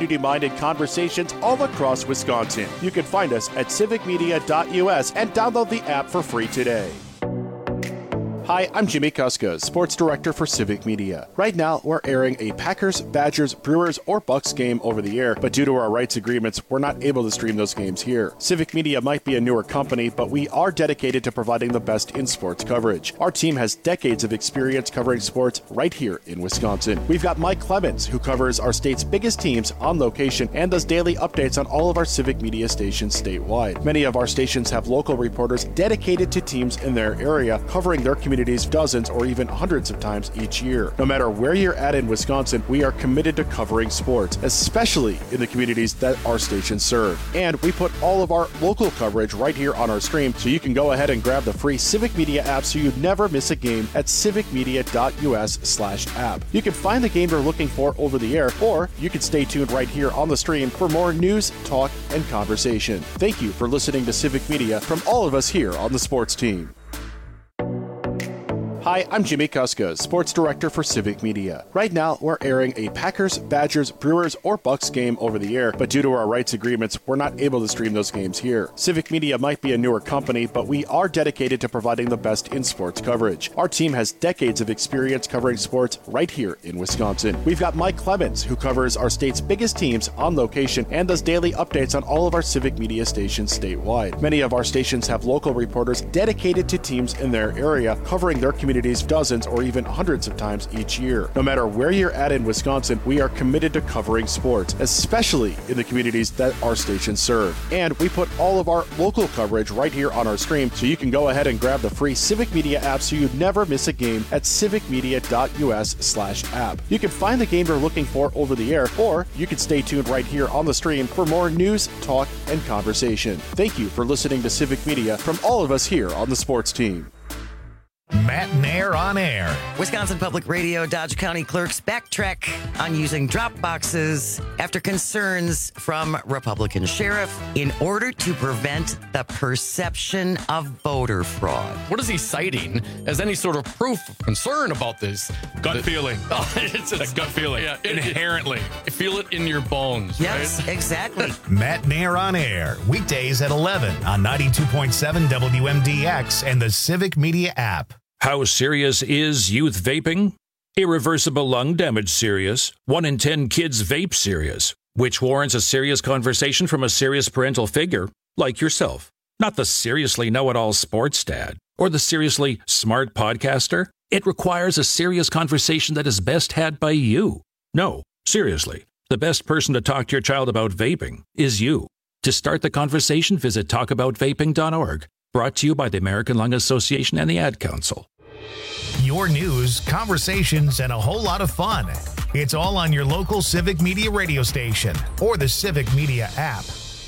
community-minded conversations all across Wisconsin. You can find us at civicmedia.us and download the app for free today. Hi, I'm Jimmy Kuska, Sports Director for Civic Media. Right now, we're airing a Packers, Badgers, Brewers, or Bucks game over the air, but due to our rights agreements, we're not able to stream those games here. Civic Media might be a newer company, but we are dedicated to providing the best in sports coverage. Our team has decades of experience covering sports right here in Wisconsin. We've got Mike Clemens, who covers our state's biggest teams on location and does daily updates on all of our Civic Media stations statewide. Many of our stations have local reporters dedicated to teams in their area, covering their communities dozens or even hundreds of times each year. No matter where you're at in Wisconsin, we are committed to covering sports, especially in the communities that our stations serve. And we put all of our local coverage right here on our stream, so you can go ahead and grab the free Civic Media app so you never miss a game at civicmedia.us/app. You can find the game you're looking for over the air, or you can stay tuned right here on the stream for more news, talk, and conversation. Thank you for listening to Civic Media from all of us here on the sports team. Hi, I'm Jimmy Kuska, Sports Director for Civic Media. Right now, we're airing a Packers, Badgers, Brewers, or Bucks game over the air, but due to our rights agreements, we're not able to stream those games here. Civic Media might be a newer company, but we are dedicated to providing the best in sports coverage. Our team has decades of experience covering sports right here in Wisconsin. We've got Mike Clemens, who covers our state's biggest teams on location and does daily updates on all of our Civic Media stations statewide. Many of our stations have local reporters dedicated to teams in their area, covering their communities dozens or even hundreds of times each year. No matter where you're at in Wisconsin, we are committed to covering sports, especially in the communities that our stations serve. And we put all of our local coverage right here on our stream, so you can go ahead and grab the free Civic Media app so you never miss a game at civicmedia.us/app. You can find the game you're looking for over the air, or you can stay tuned right here on the stream for more news, talk, and conversation. Thank you for listening to Civic Media from all of us here on the sports team. Matt Nair on air. Wisconsin Public Radio Dodge County clerks backtrack on using drop boxes after concerns from Republican sheriff in order to prevent the perception of voter fraud. What is he citing as any sort of proof of concern about this? Gut feeling. Oh, it's a gut feeling. Yeah, inherently. Feel it in your bones. Yes, right? Exactly. Matt Nair on air. Weekdays at 11 on 92.7 WMDX and the Civic Media app. How serious is youth vaping? Irreversible lung damage serious. 1 in 10 kids vape serious, which warrants a serious conversation from a serious parental figure like yourself. Not the seriously know-it-all sports dad or the seriously smart podcaster. It requires a serious conversation that is best had by you. No, seriously, the best person to talk to your child about vaping is you. To start the conversation, visit talkaboutvaping.org. Brought to you by the American Lung Association and the Ad Council. Your news, conversations, and a whole lot of fun. It's all on your local Civic Media radio station or the Civic Media app.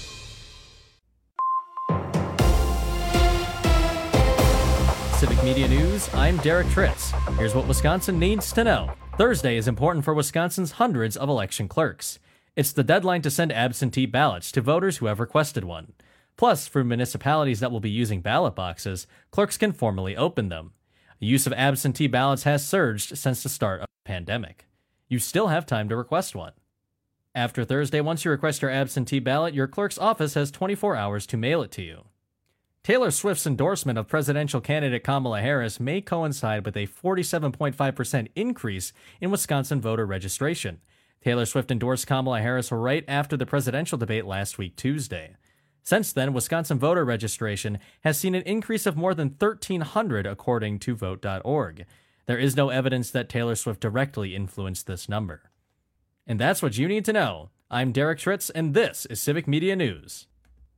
Civic Media News, I'm Derek Tritz. Here's what Wisconsin needs to know. Thursday is important for Wisconsin's hundreds of election clerks. It's the deadline to send absentee ballots to voters who have requested one. Plus, for municipalities that will be using ballot boxes, clerks can formally open them. The use of absentee ballots has surged since the start of the pandemic. You still have time to request one. After Thursday, once you request your absentee ballot, your clerk's office has 24 hours to mail it to you. Taylor Swift's endorsement of presidential candidate Kamala Harris may coincide with a 47.5% increase in Wisconsin voter registration. Taylor Swift endorsed Kamala Harris right after the presidential debate last week, Tuesday. Since then, Wisconsin voter registration has seen an increase of more than 1,300 according to Vote.org. There is no evidence that Taylor Swift directly influenced this number. And that's what you need to know. I'm Derek Tritz, and this is Civic Media News.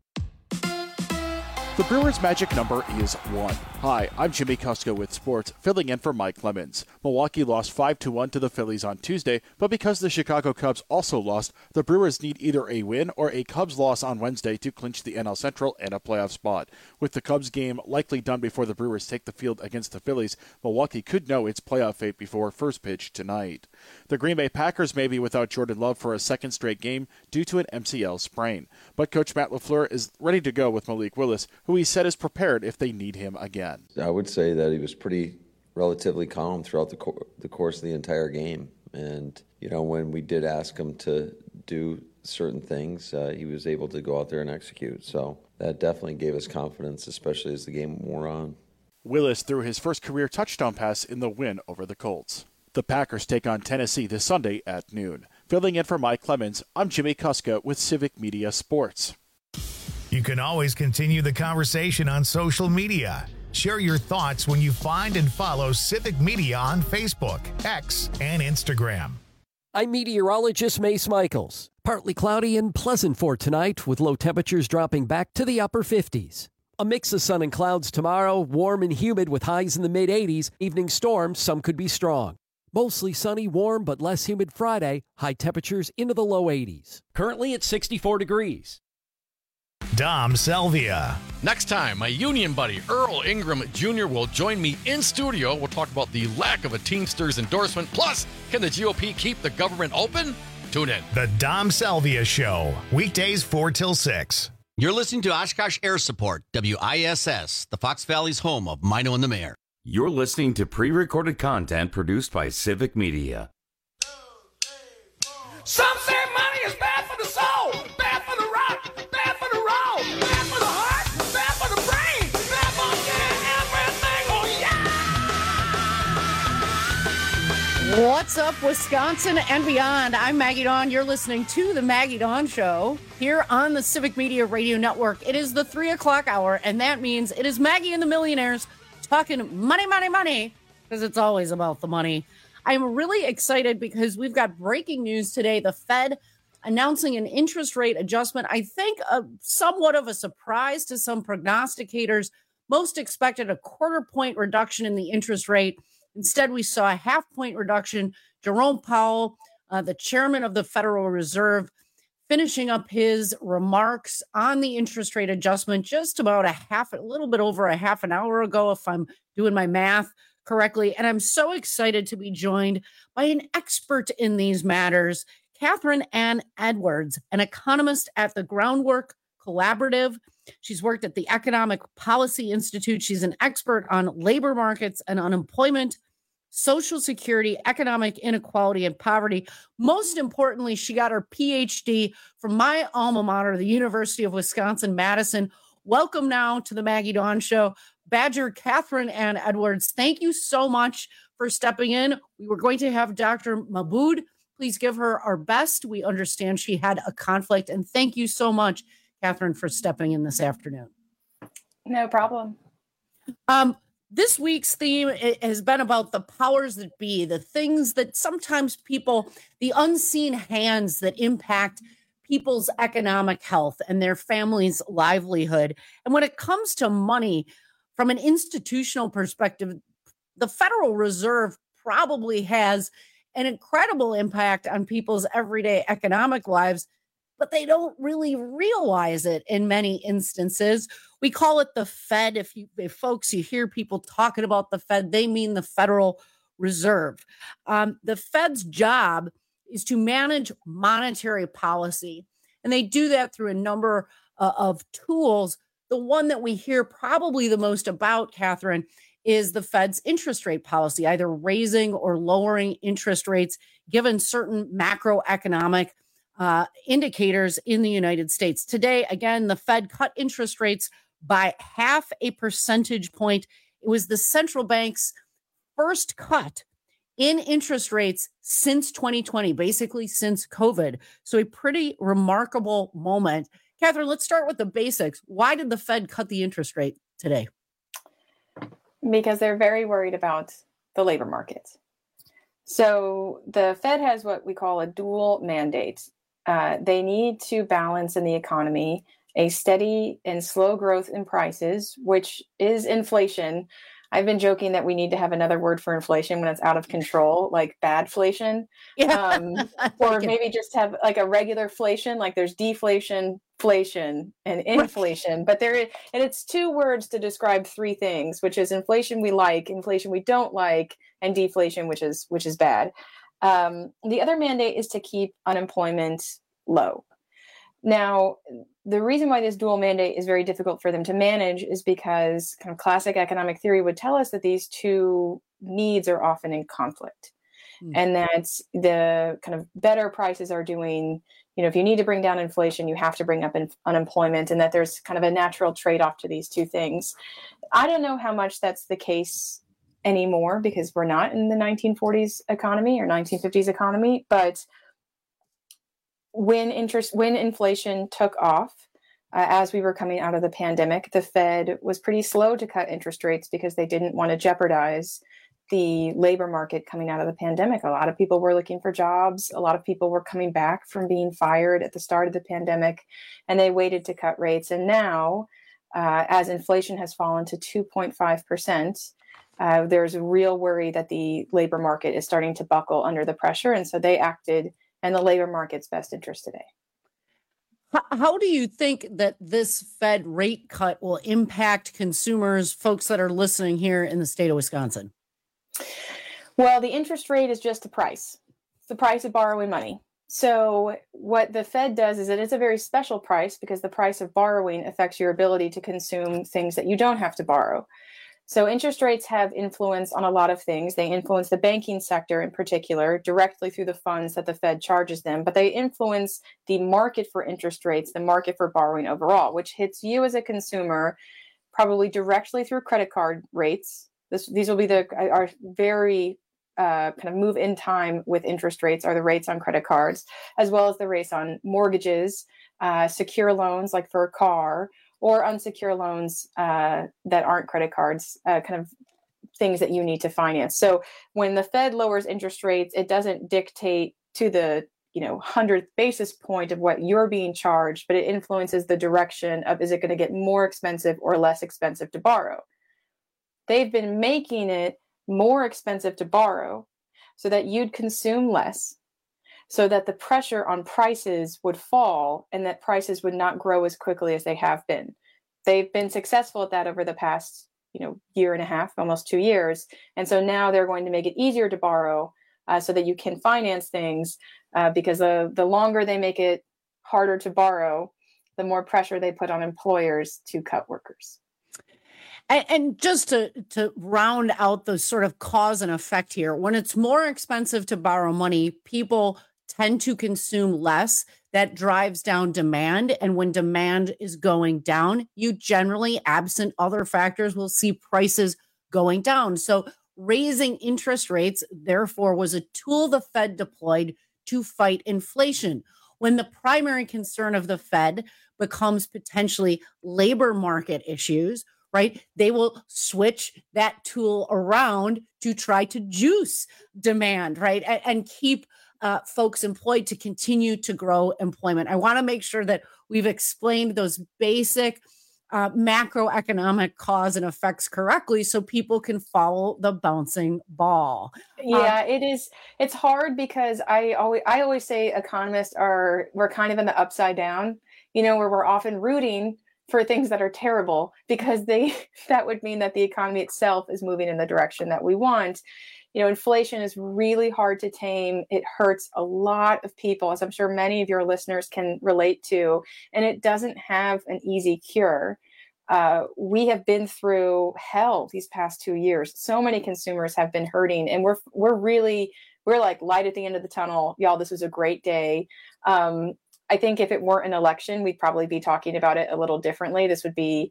The Brewers' magic number is 1. Hi, I'm Jimmy Kuska with sports, filling in for Mike Clemens. Milwaukee lost 5-1 to the Phillies on Tuesday, but because the Chicago Cubs also lost, the Brewers need either a win or a Cubs loss on Wednesday to clinch the NL Central and a playoff spot. With the Cubs game likely done before the Brewers take the field against the Phillies, Milwaukee could know its playoff fate before first pitch tonight. The Green Bay Packers may be without Jordan Love for a second straight game due to an MCL sprain, but Coach Matt LaFleur is ready to go with Malik Willis, who he said is prepared if they need him again. I would say that he was relatively calm throughout the course of the entire game. And, when we did ask him to do certain things, he was able to go out there and execute. So that definitely gave us confidence, especially as the game wore on. Willis threw his first career touchdown pass in the win over the Colts. The Packers take on Tennessee this Sunday at noon. Filling in for Mike Clemens, I'm Jimmy Kuska with Civic Media Sports. You can always continue the conversation on social media. Share your thoughts when you find and follow Civic Media on Facebook, X, and Instagram. I'm meteorologist Mace Michaels. Partly cloudy and pleasant for tonight, with low temperatures dropping back to the upper 50s. A mix of sun and clouds tomorrow, warm and humid with highs in the mid-80s. Evening storms, some could be strong. Mostly sunny, warm, but less humid Friday. High temperatures into the low 80s. Currently at 64 degrees. Dom Selvia. Next time, my union buddy Earl Ingram Jr. will join me in studio. We'll talk about the lack of a Teamsters endorsement. Plus, can the GOP keep the government open? Tune in. The Dom Selvia Show. Weekdays 4 till 6. You're listening to Oshkosh Air Support, WISS, the Fox Valley's home of Mino and the Mayor. You're listening to pre-recorded content produced by Civic Media. Some say money is bad for the soul, bad for the rock, bad for the roll, bad for the heart, bad for the brain, bad for everything. Oh, yeah! What's up, Wisconsin and beyond? I'm Maggie Dawn. You're listening to The Maggie Dawn Show here on the Civic Media Radio Network. It is the 3 o'clock hour, and that means it is Maggie and the Millionaires talking money, money, money, because it's always about the money. I'm really excited because we've got breaking news today. The Fed announcing an interest rate adjustment. I think somewhat of a surprise to some prognosticators. Most expected a 0.25 point reduction in the interest rate. Instead, we saw a 0.5 point reduction. Jerome Powell, the chairman of the Federal Reserve, finishing up his remarks on the interest rate adjustment just about a little bit over a half an hour ago, if I'm doing my math correctly. And I'm so excited to be joined by an expert in these matters, Catherine Ann Edwards, an economist at the Groundwork Collaborative. She's worked at the Economic Policy Institute. She's an expert on labor markets and unemployment, Social Security, economic inequality, and poverty. Most importantly, she got her PhD from my alma mater, the University of Wisconsin-Madison. Welcome now to the Maggie Dawn Show, Badger Catherine Ann Edwards. Thank you so much for stepping in. We were going to have Dr. Mahbood. Please give her our best. We understand she had a conflict. And thank you so much, Catherine, for stepping in this afternoon. No problem. This week's theme has been about the powers that be, the things that sometimes people, the unseen hands that impact people's economic health and their family's livelihood. And when it comes to money, from an institutional perspective, the Federal Reserve probably has an incredible impact on people's everyday economic lives, but they don't really realize it in many instances. We call it the Fed. If folks, you hear people talking about the Fed, they mean the Federal Reserve. The Fed's job is to manage monetary policy, and they do that through a number of tools. The one that we hear probably the most about, Catherine, is the Fed's interest rate policy, either raising or lowering interest rates given certain macroeconomic indicators in the United States. Today, again, the Fed cut interest rates by 0.5 percentage point. It was the central bank's first cut in interest rates since 2020, basically since COVID. So a pretty remarkable moment. Catherine, let's start with the basics. Why did the Fed cut the interest rate today? Because they're very worried about the labor market. So the Fed has what we call a dual mandate. They need to balance in the economy a steady and slow growth in prices, which is inflation. I've been joking that we need to have another word for inflation when it's out of control, like badflation, or maybe just have like a regular inflation, like there's deflation, inflation, and inflation. But and it's two words to describe three things, which is inflation we like, inflation we don't like, and deflation, which is bad. The other mandate is to keep unemployment low. Now, the reason why this dual mandate is very difficult for them to manage is because kind of classic economic theory would tell us that these two needs are often in conflict, and that the kind of better prices are doing, if you need to bring down inflation, you have to bring up unemployment, and that there's kind of a natural trade-off to these two things. I don't know how much that's the case anymore because we're not in the 1940s economy or 1950s economy. But when inflation took off, as we were coming out of the pandemic, the Fed was pretty slow to cut interest rates because they didn't want to jeopardize the labor market coming out of the pandemic. A lot of people were looking for jobs. A lot of people were coming back from being fired at the start of the pandemic, and they waited to cut rates. And now, as inflation has fallen to 2.5%, there's a real worry that the labor market is starting to buckle under the pressure. And so they acted in the labor market's best interest today. How do you think that this Fed rate cut will impact consumers, folks that are listening here in the state of Wisconsin? Well, the interest rate is just a price. It's the price of borrowing money. So what the Fed does is that it's a very special price because the price of borrowing affects your ability to consume things that you don't have to borrow. So interest rates have influence on a lot of things. They influence the banking sector in particular directly through the funds that the Fed charges them, but they influence the market for interest rates, the market for borrowing overall, which hits you as a consumer probably directly through credit card rates. These will be our very kind of move in time with interest rates are the rates on credit cards, as well as the rates on mortgages, secure loans like for a car, or unsecured loans that aren't credit cards, kind of things that you need to finance. So when the Fed lowers interest rates, it doesn't dictate to the 100th basis point of what you're being charged, but it influences the direction of, is it going to get more expensive or less expensive to borrow? They've been making it more expensive to borrow so that you'd consume less, so that the pressure on prices would fall and that prices would not grow as quickly as they have been. They've been successful at that over the past, year and a half, almost 2 years. And so now they're going to make it easier to borrow so that you can finance things because the longer they make it harder to borrow, the more pressure they put on employers to cut workers. And just to round out the sort of cause and effect here, when it's more expensive to borrow money, people tend to consume less. That drives down demand. And when demand is going down, you generally, absent other factors, will see prices going down. So raising interest rates, therefore, was a tool the Fed deployed to fight inflation. When the primary concern of the Fed becomes potentially labor market issues, right, they will switch that tool around to try to juice demand, right, and keep folks employed to continue to grow employment. I want to make sure that we've explained those basic macroeconomic cause and effects correctly so people can follow the bouncing ball. Yeah, it is. It's hard because I always say economists we're kind of in the upside down, where we're often rooting for things that are terrible because that would mean that the economy itself is moving in the direction that we want. Inflation is really hard to tame. It hurts a lot of people, as I'm sure many of your listeners can relate to, and it doesn't have an easy cure. We have been through hell these past 2 years. So many consumers have been hurting, and we're like light at the end of the tunnel. Y'all, this was a great day. I think if it weren't an election, we'd probably be talking about it a little differently. This would be,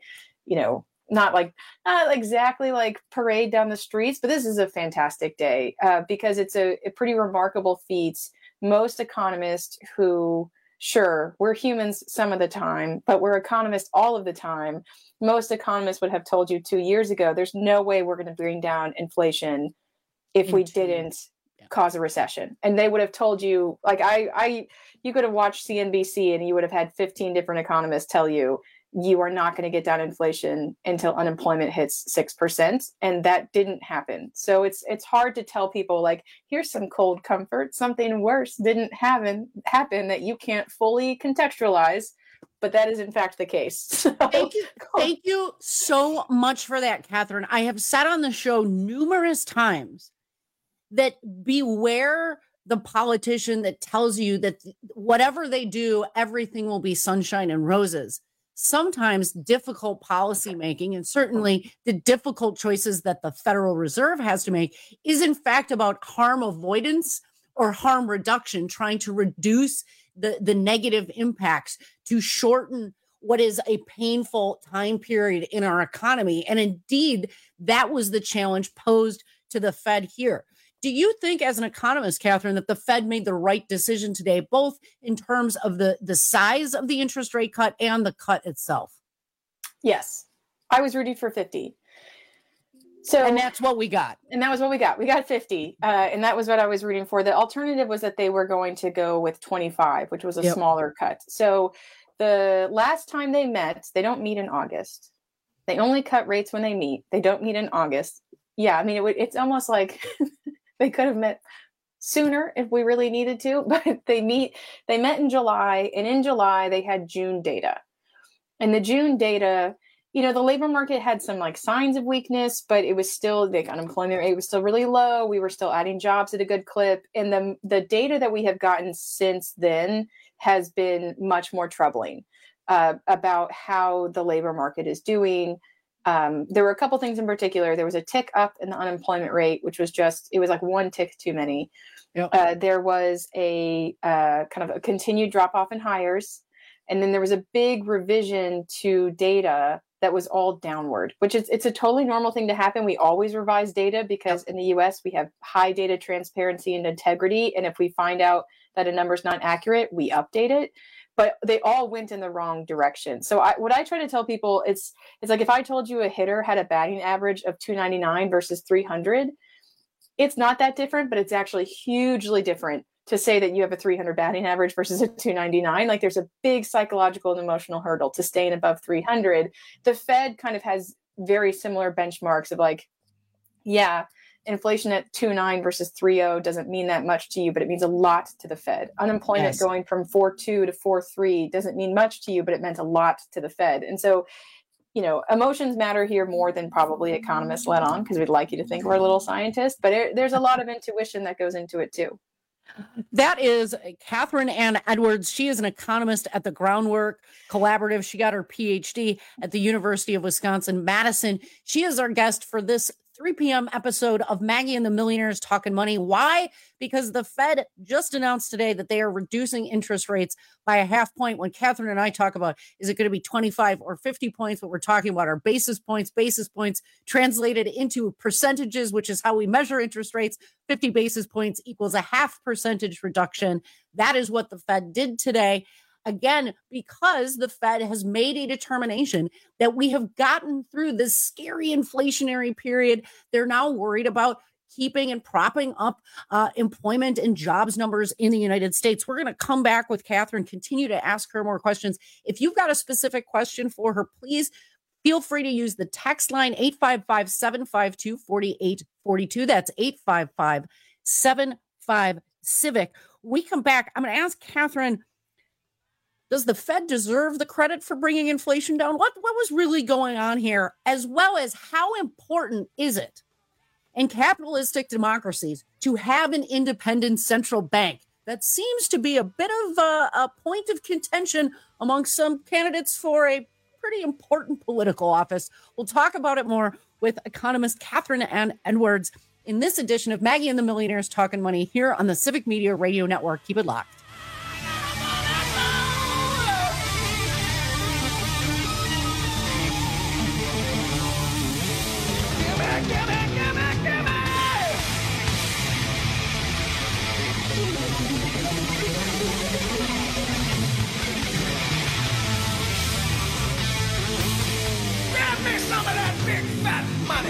not exactly like parade down the streets, but this is a fantastic day because it's a pretty remarkable feat. Most economists who, sure, we're humans some of the time, but we're economists all of the time. Most economists would have told you 2 years ago, there's no way we're going to bring down inflation if we didn't cause a recession. And they would have told you, you could have watched CNBC and you would have had 15 different economists tell you, you are not going to get down inflation until unemployment hits 6%. And that didn't happen. So it's hard to tell people here's some cold comfort. Something worse didn't happen that you can't fully contextualize, but that is in fact the case. So. Thank you so much for that, Catherine. I have said on the show numerous times that beware the politician that tells you that whatever they do, everything will be sunshine and roses. Sometimes difficult policymaking, and certainly the difficult choices that the Federal Reserve has to make, is in fact about harm avoidance or harm reduction, trying to reduce the negative impacts, to shorten what is a painful time period in our economy. And indeed, that was the challenge posed to the Fed here. Do you think, as an economist, Catherine, that the Fed made the right decision today, both in terms of the size of the interest rate cut and the cut itself? Yes. I was rooting for 50. And that's what we got. And that was what we got. We got 50. And that was what I was rooting for. The alternative was that they were going to go with 25, which was a smaller cut. So the last time they met, they don't meet in August. They only cut rates when they meet. They don't meet in August. Yeah, I mean, it's almost like they could have met sooner if we really needed to, but they met in July, and in July they had June data. And the June data, you know, the labor market had some like signs of weakness, but it was still, the unemployment rate was still really low. We were still adding jobs at a good clip. And the data that we have gotten since then has been much more troubling about how the labor market is doing. There were a couple things in particular. There was a tick up in the unemployment rate, which was it was like one tick too many. Yep. There was a kind of a continued drop off in hires. And then there was a big revision to data that was all downward, which it's a totally normal thing to happen. We always revise data because in the US, we have high data transparency and integrity. And if we find out that a number is not accurate, we update it. But they all went in the wrong direction. So what I try to tell people, it's like if I told you a hitter had a batting average of 299 versus 300, it's not that different, but it's actually hugely different to say that you have a 300 batting average versus a 299. Like there's a big psychological and emotional hurdle to staying above 300. The Fed kind of has very similar benchmarks of like, yeah, inflation at 2.9 versus 3.0 doesn't mean that much to you, but it means a lot to the Fed. Unemployment going from 4.2 to 4.3 doesn't mean much to you, but it meant a lot to the Fed. And so, you know, emotions matter here more than probably economists let on, because we'd like you to think we're a little scientist, but there's a lot of intuition that goes into it too. That is Catherine Ann Edwards. She is an economist at the Groundwork Collaborative. She got her PhD at the University of Wisconsin-Madison. She is our guest for this 3 p.m. episode of Maggie and the Millionaires Talking Money. Why? Because the Fed just announced today that they are reducing interest rates by a half point. When Catherine and I talk about, is it going to be 25 or 50 points? What we're talking about are basis points translated into percentages, which is how we measure interest rates. 50 basis points equals a 0.5% reduction. That is what the Fed did today. Again, because the Fed has made a determination that we have gotten through this scary inflationary period. They're now worried about keeping and propping up employment and jobs numbers in the United States. We're going to come back with Catherine, continue to ask her more questions. If you've got a specific question for her, please feel free to use the text line 855-752-4842. That's 855-75-CIVIC. We come back. I'm going to ask Catherine, does the Fed deserve the credit for bringing inflation down? What was really going on here, as well as how important is it in capitalistic democracies to have an independent central bank? That seems to be a bit of a point of contention among some candidates for a pretty important political office. We'll talk about it more with economist Catherine Ann Edwards in this edition of Maggie and the Millionaires Talking Money here on the Civic Media Radio Network. Keep it locked. Some of that big fat money.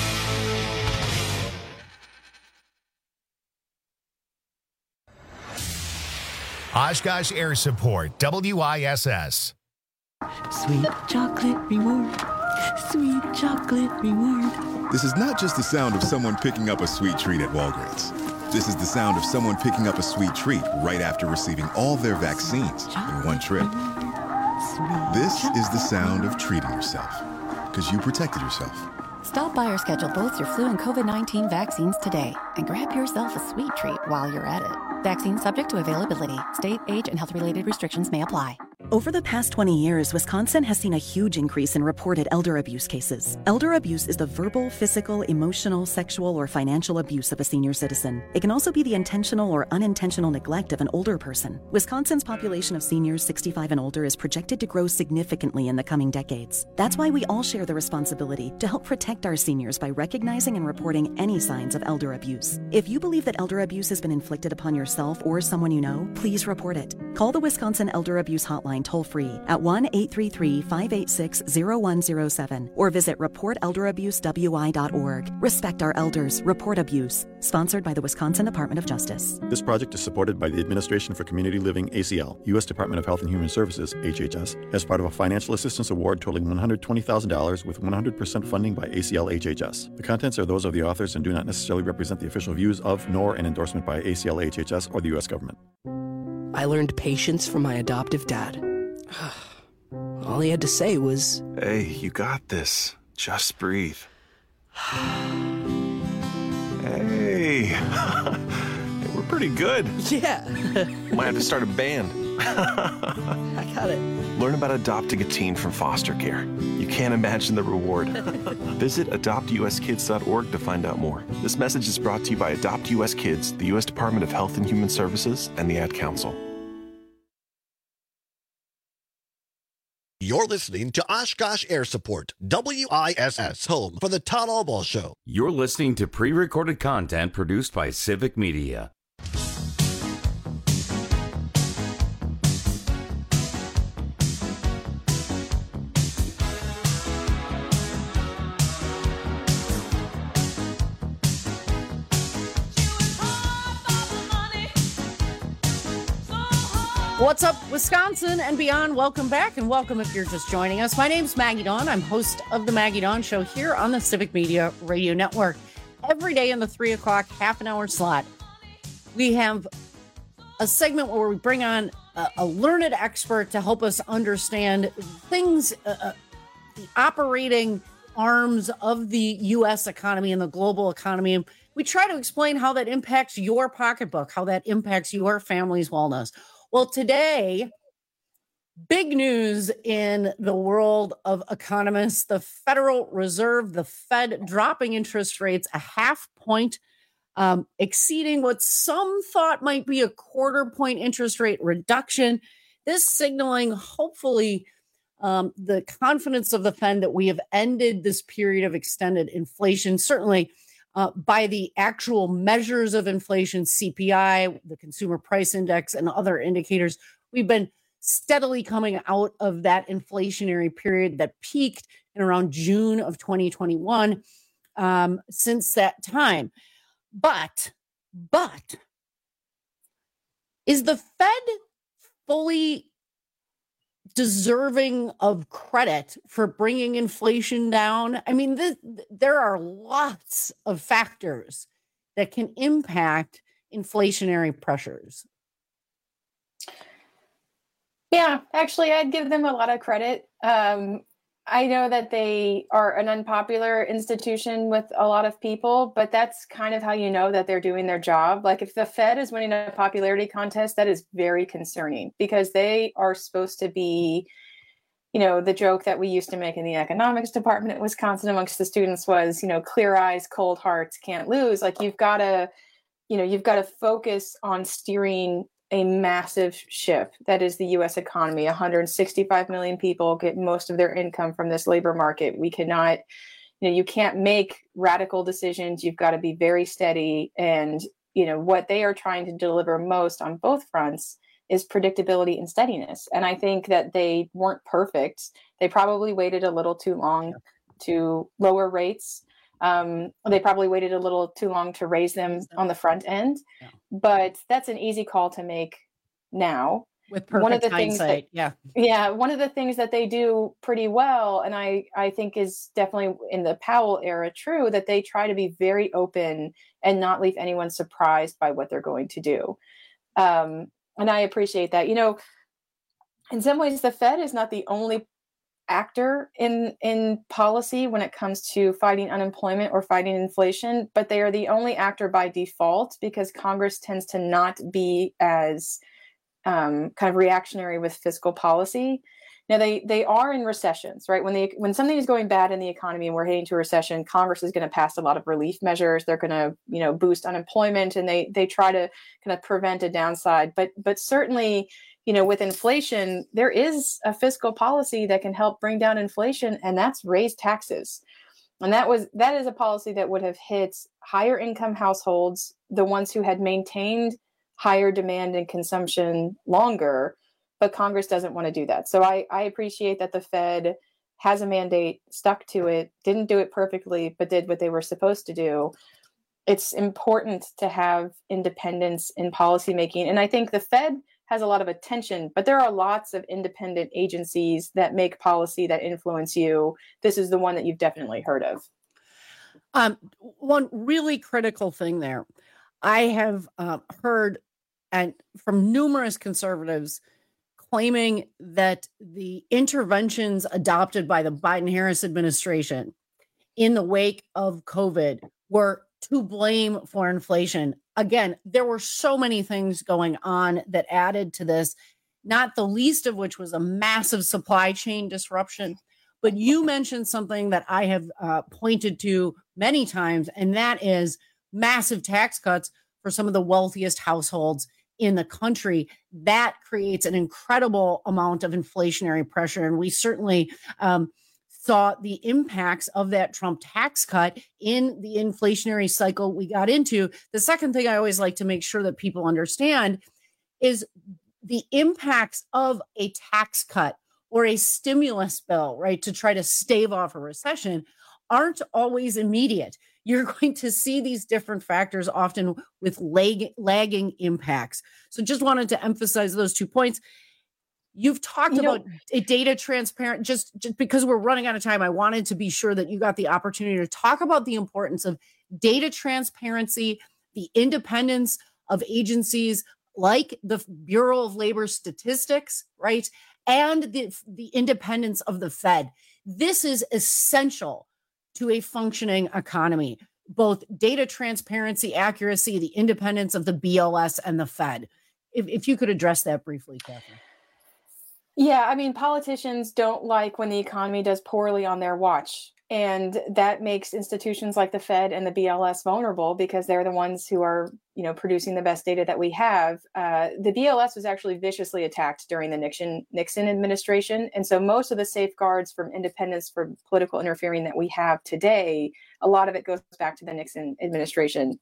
Oshkosh Air Support, WISS. Sweet chocolate reward. Sweet chocolate reward. This is not just the sound of someone picking up a sweet treat at Walgreens. This is the sound of someone picking up a sweet treat right after receiving all their vaccines in one trip. This is the sound of treating yourself, because you protected yourself. Stop by or schedule both your flu and COVID-19 vaccines today and grab yourself a sweet treat while you're at it. Vaccine subject to availability. State, age, and health-related restrictions may apply. Over the past 20 years, Wisconsin has seen a huge increase in reported elder abuse cases. Elder abuse is the verbal, physical, emotional, sexual, or financial abuse of a senior citizen. It can also be the intentional or unintentional neglect of an older person. Wisconsin's population of seniors 65 and older is projected to grow significantly in the coming decades. That's why we all share the responsibility to help protect our seniors by recognizing and reporting any signs of elder abuse. If you believe that elder abuse has been inflicted upon yourself or someone you know, please report it. Call the Wisconsin Elder Abuse Hotline toll-free at 1-833-586-0107 or visit reportelderabusewI.org. Respect our elders. Report abuse. Sponsored by the Wisconsin Department of Justice. This project is supported by the Administration for Community Living, ACL, U.S. Department of Health and Human Services, HHS, as part of a financial assistance award totaling $120,000 with 100% funding by ACL HHS. The contents are those of the authors and do not necessarily represent the official views of, nor an endorsement by ACL HHS or the U.S. government. I learned patience from my adoptive dad. All he had to say was, "Hey, you got this. Just breathe." Hey, we're pretty good. Yeah. Might have to start a band. I got it. Learn about adopting a teen from foster care. You can't imagine the reward. Visit adoptuskids.org to find out more. This message is brought to you by Adopt US Kids, the U.S. Department of Health and Human Services, and the Ad Council. You're listening to Oshkosh Air Support, WISS, home for the Todd Albaugh Show. You're listening to pre-recorded content produced by Civic Media. What's up, Wisconsin and beyond? Welcome back, and welcome if you're just joining us. My name's Maggie Dawn. I'm host of the Maggie Dawn Show here on the Civic Media Radio Network. Every day in the 3 o'clock half an hour slot, we have a segment where we bring on a learned expert to help us understand things, the operating arms of the U.S. economy and the global economy. And we try to explain how that impacts your pocketbook, how that impacts your family's wellness. Well, today, big news in the world of economists. The Federal Reserve, the Fed, dropping interest rates a half point, exceeding what some thought might be a quarter-point interest rate reduction. This signaling, hopefully, the confidence of the Fed that we have ended this period of extended inflation. Certainly, by the actual measures of inflation, CPI, the Consumer Price Index, and other indicators, we've been steadily coming out of that inflationary period that peaked in around June of 2021 since that time. But is the Fed fully deserving of credit for bringing inflation down? I mean, there are lots of factors that can impact inflationary pressures. Yeah, actually, I'd give them a lot of credit. I know that they are an unpopular institution with a lot of people, but that's kind of how you know that they're doing their job. Like if the Fed is winning a popularity contest, that is very concerning because they are supposed to be, you know, the joke that we used to make in the economics department at Wisconsin amongst the students was, you know, clear eyes, cold hearts, can't lose. Like you've got to focus on steering a massive ship that is the U.S. economy. 165 million people get most of their income from this labor market. We cannot, you can't make radical decisions. You've got to be very steady. And, what they are trying to deliver most on both fronts is predictability and steadiness. And I think that they weren't perfect. They probably waited a little too long to lower rates. They probably waited a little too long to raise them on the front end, but that's an easy call to make now. With perfect hindsight, one of the things that they do pretty well, and I think is definitely in the Powell era true, that they try to be very open and not leave anyone surprised by what they're going to do. And I appreciate that. In some ways, the Fed is not the only actor in policy when it comes to fighting unemployment or fighting inflation, but they are the only actor by default because Congress tends to not be as kind of reactionary with fiscal policy. Now they are in recessions, right? When something is going bad in the economy and we're heading to a recession, Congress is going to pass a lot of relief measures. They're going to, boost unemployment, and they try to kind of prevent a downside. But certainly, with inflation, there is a fiscal policy that can help bring down inflation, and that's raise taxes. And that is a policy that would have hit higher income households, the ones who had maintained higher demand and consumption longer. But Congress doesn't want to do that. So I appreciate that the Fed has a mandate, stuck to it, didn't do it perfectly, but did what they were supposed to do. It's important to have independence in policymaking. And I think the Fed has a lot of attention, but there are lots of independent agencies that make policy that influence you. This is the one that you've definitely heard of. One really critical thing there. I have heard from numerous conservatives claiming that the interventions adopted by the Biden-Harris administration in the wake of COVID were to blame for inflation. Again, there were so many things going on that added to this, not the least of which was a massive supply chain disruption. But you mentioned something that I have pointed to many times, and that is massive tax cuts for some of the wealthiest households in the country. That creates an incredible amount of inflationary pressure. And we certainly saw the impacts of that Trump tax cut in the inflationary cycle we got into. The second thing I always like to make sure that people understand is the impacts of a tax cut or a stimulus bill, right, to try to stave off a recession aren't always immediate. You're going to see these different factors often with lagging impacts. So just wanted to emphasize those 2 points. You've talked about a data transparent, just because we're running out of time, I wanted to be sure that you got the opportunity to talk about the importance of data transparency, the independence of agencies like the Bureau of Labor Statistics, right? And the independence of the Fed. This is essential to a functioning economy, both data transparency, accuracy, the independence of the BLS and the Fed. If you could address that briefly, Catherine. Yeah, I mean, politicians don't like when the economy does poorly on their watch. And that makes institutions like the Fed and the BLS vulnerable because they're the ones who are, producing the best data that we have. The BLS was actually viciously attacked during the Nixon administration. And so most of the safeguards from independence from political interfering that we have today, a lot of it goes back to the Nixon administration.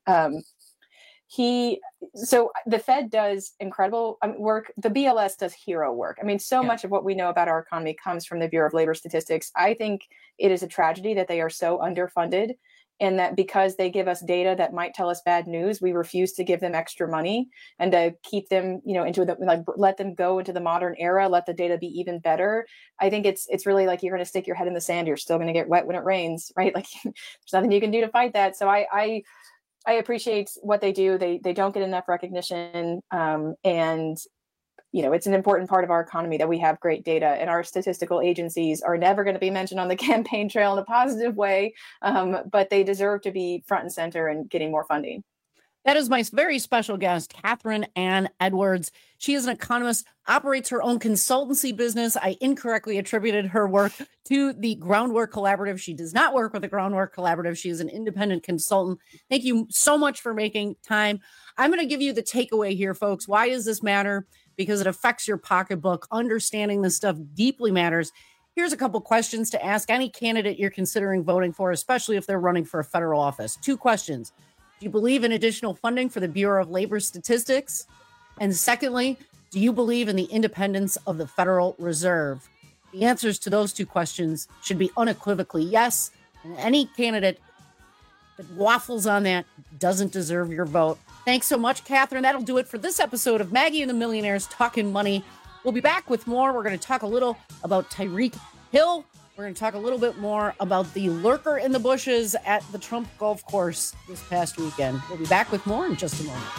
So the Fed does incredible work. The BLS does hero work. I mean, much of what we know about our economy comes from the Bureau of Labor Statistics. I think it is a tragedy that they are so underfunded, and that because they give us data that might tell us bad news, we refuse to give them extra money and to keep them, let them go into the modern era, let the data be even better. I think it's really like you're going to stick your head in the sand. You're still going to get wet when it rains, right? Like there's nothing you can do to fight that. So I appreciate what they do. They don't get enough recognition. And, it's an important part of our economy that we have great data, and our statistical agencies are never going to be mentioned on the campaign trail in a positive way. But they deserve to be front and center and getting more funding. That is my very special guest, Catherine Ann Edwards. She is an economist, operates her own consultancy business. I incorrectly attributed her work to the Groundwork Collaborative. She does not work with the Groundwork Collaborative. She is an independent consultant. Thank you so much for making time. I'm going to give you the takeaway here, folks. Why does this matter? Because it affects your pocketbook. Understanding this stuff deeply matters. Here's a couple questions to ask any candidate you're considering voting for, especially if they're running for a federal office. 2 questions. Do you believe in additional funding for the Bureau of Labor Statistics? And secondly, do you believe in the independence of the Federal Reserve? The answers to those 2 questions should be unequivocally yes. And any candidate that waffles on that doesn't deserve your vote. Thanks so much, Catherine. That'll do it for this episode of Maggie and the Millionaires Talking Money. We'll be back with more. We're going to talk a little about Tyreek Hill. We're going to talk a little bit more about the lurker in the bushes at the Trump golf course this past weekend. We'll be back with more in just a moment.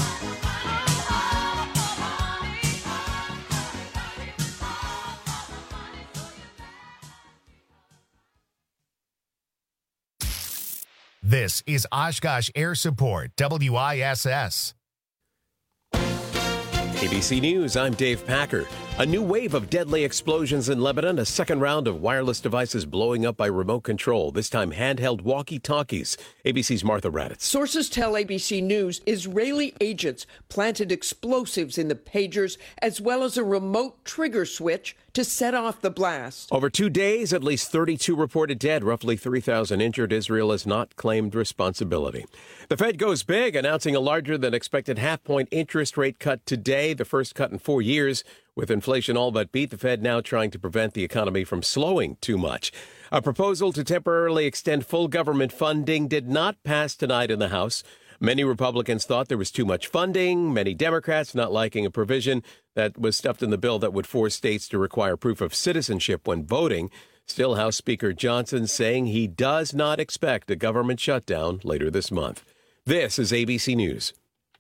This is Oshkosh Air Support, WISS. ABC News, I'm Dave Packer. A new wave of deadly explosions in Lebanon, a second round of wireless devices blowing up by remote control, this time handheld walkie-talkies. ABC's Martha Raddatz. Sources tell ABC News Israeli agents planted explosives in the pagers as well as a remote trigger switch to set off the blast. Over 2 days, at least 32 reported dead, roughly 3,000 injured. Israel has not claimed responsibility. The Fed goes big, announcing a larger than expected half-point interest rate cut today, the first cut in 4 years. With inflation all but beat, the Fed now trying to prevent the economy from slowing too much. A proposal to temporarily extend full government funding did not pass tonight in the House. Many Republicans thought there was too much funding, many Democrats not liking a provision that was stuffed in the bill that would force states to require proof of citizenship when voting. Still, House Speaker Johnson saying he does not expect a government shutdown later this month. This is ABC News.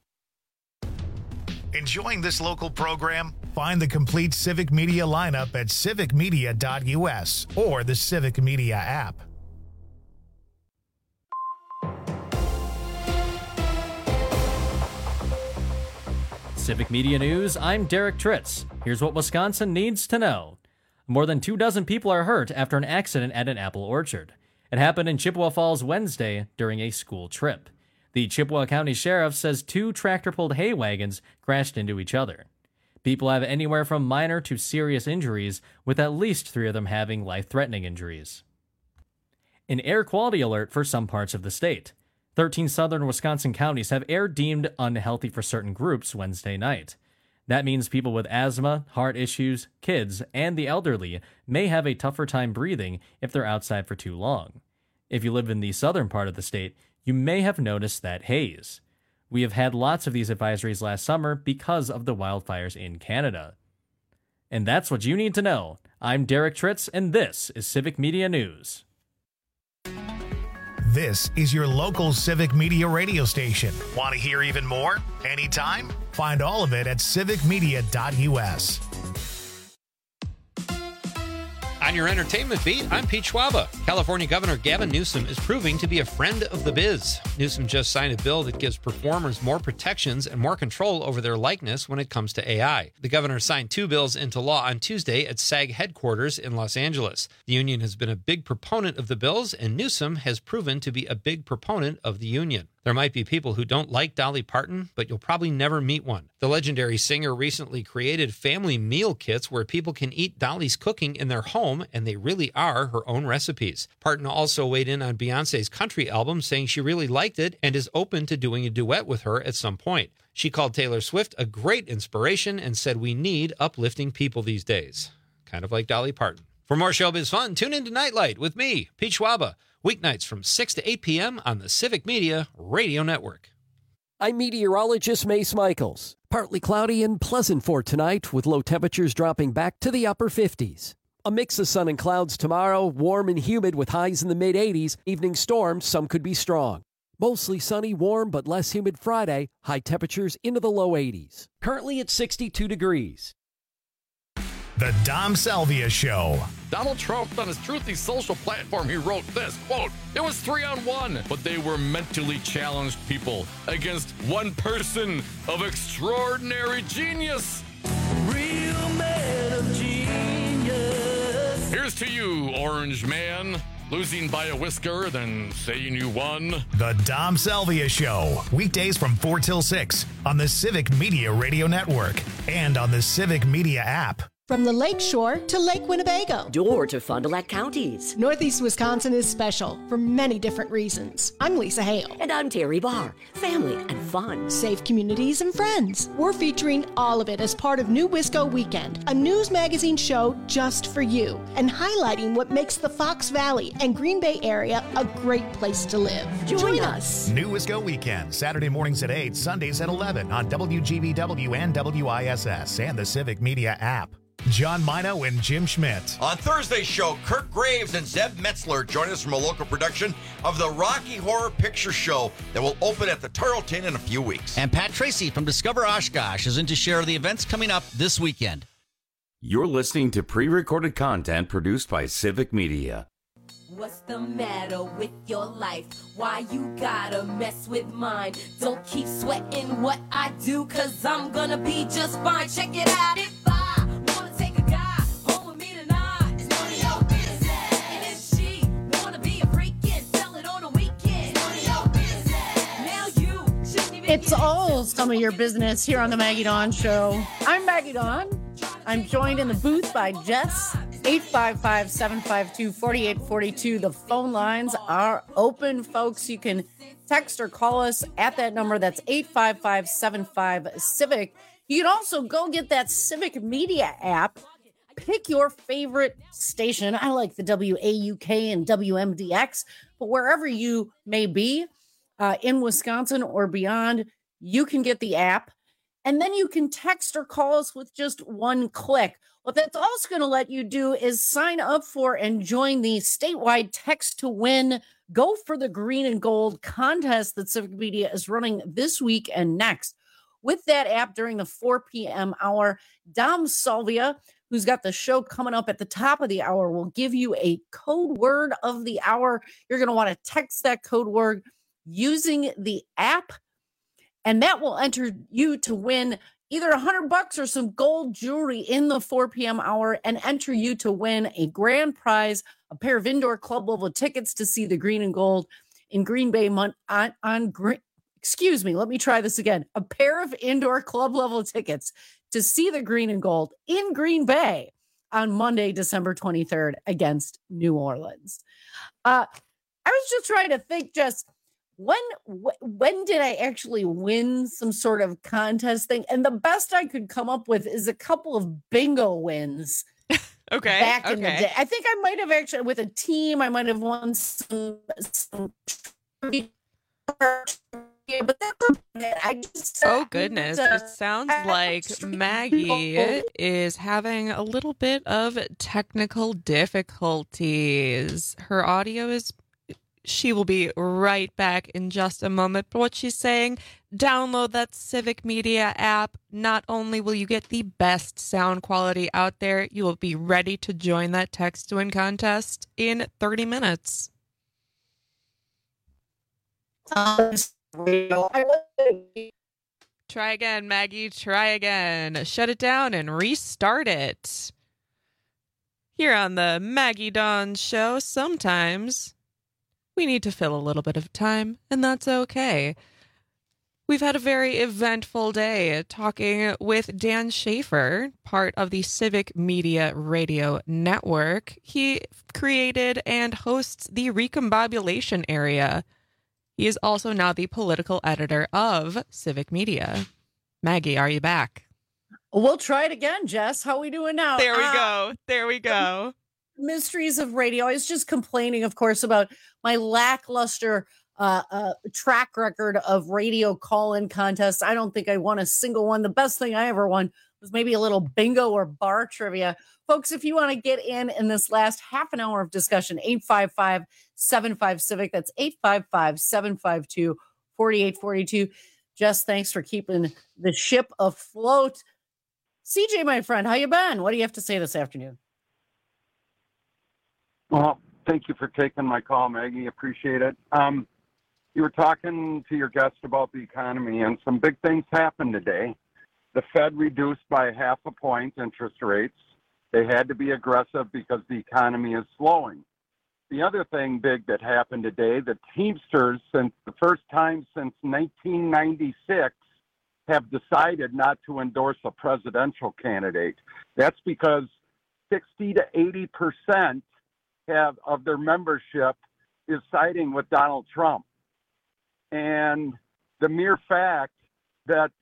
Enjoying this local program? Find the complete Civic Media lineup at civicmedia.us or the Civic Media app. Civic Media News, I'm Derek Tritz. Here's what Wisconsin needs to know. More than 24 people are hurt after an accident at an apple orchard. It happened in Chippewa Falls Wednesday during a school trip. The Chippewa County Sheriff says 2 tractor-pulled hay wagons crashed into each other. People have anywhere from minor to serious injuries, with at least 3 of them having life-threatening injuries. An air quality alert for some parts of the state. 13 southern Wisconsin counties have air deemed unhealthy for certain groups Wednesday night. That means people with asthma, heart issues, kids, and the elderly may have a tougher time breathing if they're outside for too long. If you live in the southern part of the state, you may have noticed that haze. We have had lots of these advisories last summer because of the wildfires in Canada. And that's what you need to know. I'm Derek Tritz, and this is Civic Media News. This is your local Civic Media radio station. Want to hear even more? Anytime? Find all of it at civicmedia.us. On your entertainment beat, I'm Pete Schwaba. California Governor Gavin Newsom is proving to be a friend of the biz. Newsom just signed a bill that gives performers more protections and more control over their likeness when it comes to AI. The governor signed 2 bills into law on Tuesday at SAG headquarters in Los Angeles. The union has been a big proponent of the bills, and Newsom has proven to be a big proponent of the union. There might be people who don't like Dolly Parton, but you'll probably never meet one. The legendary singer recently created family meal kits where people can eat Dolly's cooking in their home, and they really are her own recipes. Parton also weighed in on Beyoncé's country album, saying she really liked it and is open to doing a duet with her at some point. She called Taylor Swift a great inspiration and said we need uplifting people these days. Kind of like Dolly Parton. For more showbiz fun, tune in to Nightlight with me, Pete Schwaba. Weeknights from 6 to 8 p.m. on the Civic Media Radio Network. I'm meteorologist Mace Michaels. Partly cloudy and pleasant for tonight, with low temperatures dropping back to the upper 50s. A mix of sun and clouds tomorrow, warm and humid with highs in the mid-80s. Evening storms, some could be strong. Mostly sunny, warm, but less humid Friday. High temperatures into the low 80s. Currently at 62 degrees. The Dom Salvia Show. Donald Trump, on his Truthy social platform, he wrote this, quote, "It was 3-on-1, but they were mentally challenged people against one person of extraordinary genius." Real man of genius. Here's to you, Orange Man. Losing by a whisker, then saying you won. The Dom Salvia Show. Weekdays from 4 till 6 on the Civic Media Radio Network and on the Civic Media app. From the Lake Shore to Lake Winnebago. Or to Fond du Lac counties. Northeast Wisconsin is special for many different reasons. I'm Lisa Hale. And I'm Terry Barr. Family and fun. Safe communities and friends. We're featuring all of it as part of New Wisco Weekend, a news magazine show just for you, and highlighting what makes the Fox Valley and Green Bay area a great place to live. Join us. New Wisco Weekend, Saturday mornings at 8, Sundays at 11 on WGBW and WISS and the Civic Media app. John Mino and Jim Schmidt. On Thursday's show, Kirk Graves and Zeb Metzler join us from a local production of the Rocky Horror Picture Show that will open at the Tarleton in a few weeks. And Pat Tracy from Discover Oshkosh is in to share the events coming up this weekend. You're listening to pre-recorded content produced by Civic Media. What's the matter with your life? Why you gotta mess with mine? Don't keep sweating what I do, cause I'm gonna be just fine. Check it out. If I wanna take a guy home with me tonight, it's none of your business. And if she wanna be a freak and sell it on a weekend, it's none of your business. Now you shouldn't even. It's all some of your business here on the Maggie Dawn Show. I'm Maggie Dawn. I'm joined in the booth by Jess. 855-752-4842. The phone lines are open, folks. You can text or call us at that number. That's 855-75-CIVIC. You can also go get that Civic Media app. Pick your favorite station. I like the WAUK and WMDX, but wherever you may be in Wisconsin or beyond, you can get the app. And then you can text or call us with just one click. What that's also going to let you do is sign up for and join the statewide Text to Win Go for the Green and Gold contest that Civic Media is running this week and next. With that app during the 4 p.m. hour, Dom Salvia, who's got the show coming up at the top of the hour, will give you a code word of the hour. You're going to want to text that code word using the app, and that will enter you to win either $100 or some gold jewelry in the 4 p.m. hour, and enter you to win a grand prize, a pair of indoor club level tickets to see the Green and Gold in Green Bay excuse me, let me try this again. A pair of indoor club level tickets to see the Green and Gold in Green Bay on Monday, December 23rd against New Orleans. I was just trying to think, when did I actually win some sort of contest thing? And the best I could come up with is a couple of bingo wins. Okay. Back in the day. I think I might have actually, with a team, I might have won some but I just oh goodness, it sounds like Maggie is having a little bit of technical difficulties. Her audio is, she will be right back in just a moment. But what she's saying, download that Civic Media app. Not only will you get the best sound quality out there, you will be ready to join that Text to Win contest in 30 minutes. Try again, Maggie. Try again. Shut it down and restart it. Here on the Maggie Dawn Show, sometimes we need to fill a little bit of time, and that's okay. We've had a very eventful day talking with Dan Schaefer, part of the Civic Media Radio Network. He created and hosts the Recombobulation Area. He is also now the political editor of Civic Media. Maggie, are you back? We'll try it again, Jess. How are we doing now? There we go. There we go. Mysteries of radio. I was just complaining, of course, about my lackluster track record of radio call-in contests. I don't think I won a single one. The best thing I ever won was maybe a little bingo or bar trivia. Folks, if you want to get in this last half an hour of discussion, 855-75-CIVIC. That's 855-752-4842. Jess, thanks for keeping the ship afloat. CJ, my friend, how you been? What do you have to say this afternoon? Well, thank you for taking my call, Maggie. Appreciate it. You were talking to your guest about the economy, and some big things happened today. The Fed reduced by 0.5 point interest rates. They had to be aggressive because the economy is slowing. The other thing big that happened today, the Teamsters, since the first time since 1996, have decided not to endorse a presidential candidate. That's because 60 to 80% of their membership is siding with Donald Trump. And the mere fact that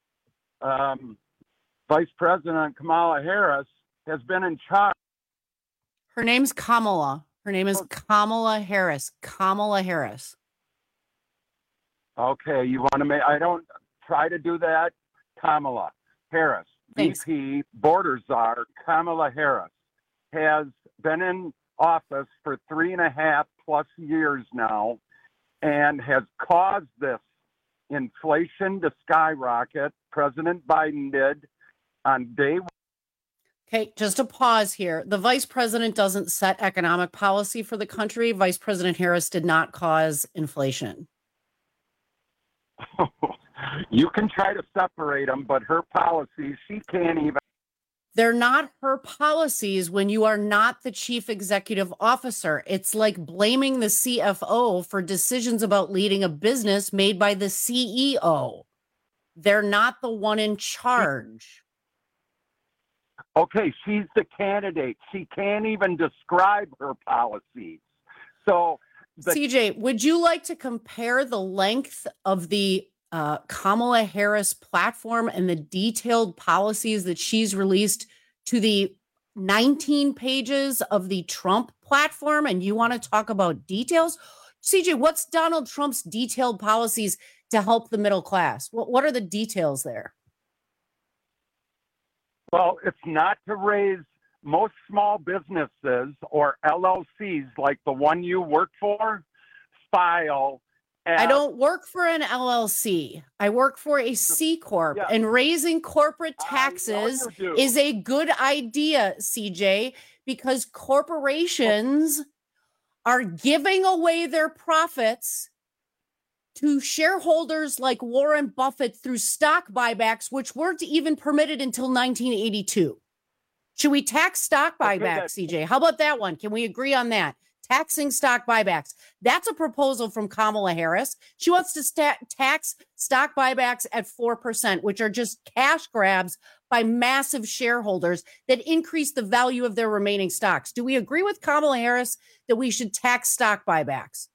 Vice President Kamala Harris has been in charge. Her name's Kamala. Her name is Kamala Harris. Kamala Harris. Okay, you want to make, I don't try to do that. Kamala Harris, Thanks. VP, border czar, Kamala Harris, has been in office for 3.5+ years now and has caused this inflation to skyrocket. President Biden did on day one. Okay, just a pause here. The vice president doesn't set economic policy for the country. Vice President Harris did not cause inflation. You can try to separate them, but her policies, she can't even. They're not her policies when you are not the chief executive officer. It's like blaming the CFO for decisions about leading a business made by the CEO. They're not the one in charge. Okay, she's the candidate. She can't even describe her policies. So, CJ, would you like to compare the length of the Kamala Harris platform and the detailed policies that she's released to the 19 pages of the Trump platform? And you want to talk about details? CJ, what's Donald Trump's detailed policies to help the middle class? What are the details there? Well, it's not to raise most small businesses or LLCs like the one you work for file. I don't work for an LLC. I work for a C Corp, and raising corporate taxes is a good idea, CJ, because corporations are giving away their profits to shareholders like Warren Buffett through stock buybacks, which weren't even permitted until 1982. Should we tax stock buybacks, CJ? How about that one? Can we agree on that? Taxing stock buybacks. That's a proposal from Kamala Harris. She wants to tax stock buybacks at 4%, which are just cash grabs by massive shareholders that increase the value of their remaining stocks. Do we agree with Kamala Harris that we should tax stock buybacks?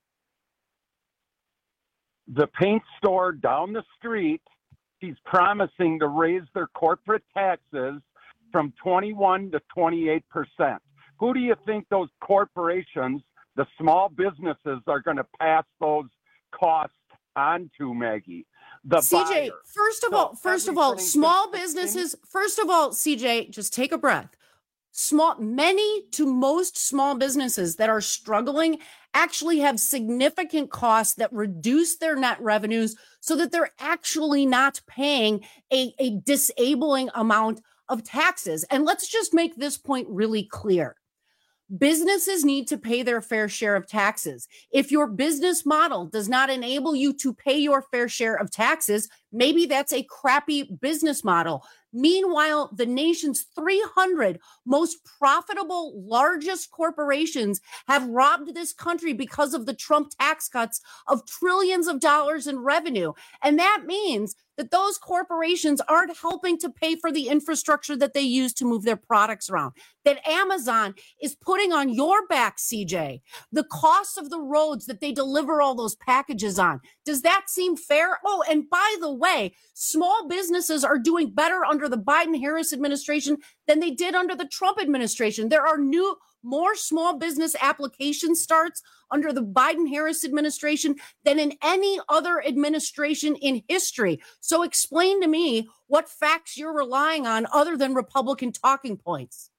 The paint store down the street, she's promising to raise their corporate taxes from 21 to 28%. Who do you think those corporations, the small businesses, are going to pass those costs on to, Maggie? The CJ, buyer. first of all, small businesses, CJ, just take a breath. Many to most small businesses that are struggling actually have significant costs that reduce their net revenues so that they're actually not paying a disabling amount of taxes. And let's just make this point really clear. Businesses need to pay their fair share of taxes. If your business model does not enable you to pay your fair share of taxes, maybe that's a crappy business model. Meanwhile, the nation's 300 most profitable, largest corporations have robbed this country because of the Trump tax cuts of trillions of dollars in revenue. And that means that those corporations aren't helping to pay for the infrastructure that they use to move their products around, that Amazon is putting on your back, CJ, the costs of the roads that they deliver all those packages on. Does that seem fair? Oh, and by the way, small businesses are doing better under the Biden-Harris administration than they did under the Trump administration. There are more small business application starts under the Biden-Harris administration than in any other administration in history. So explain to me what facts you're relying on other than Republican talking points.